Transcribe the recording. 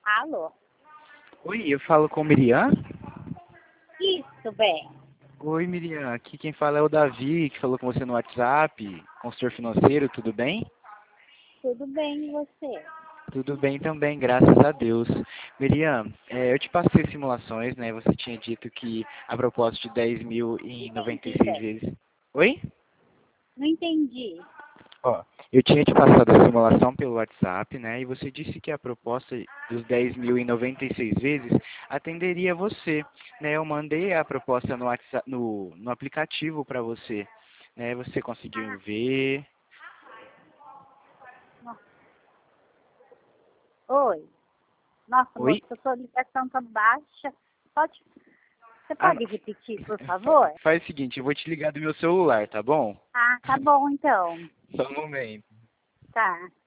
Alô? Oi, eu falo com Miriam? Isso, bem. Oi, Miriam. Aqui quem fala é o Davi, que falou com você no WhatsApp, consultor financeiro, tudo bem? Tudo bem e você? Tudo bem também, graças a Deus. Miriam, eu te passei simulações, né? Você tinha dito que a proposta de 10 mil em noventa e Entendi, seis bem. vezes... Oi? Não entendi. Ó, eu tinha te passado a simulação pelo WhatsApp, né? E você disse que a proposta dos 10 mil em 96 vezes atenderia você, né? Eu mandei a proposta no WhatsApp, no aplicativo para você, né? Você conseguiu ver? Nossa. Oi. Nossa, Oi? moço, a sua ligação tá baixa. Você Ah, pode repetir, por favor? faz o seguinte, eu vou te ligar do meu celular, tá bom? Ah, tá bom então. Só um momento. Tá.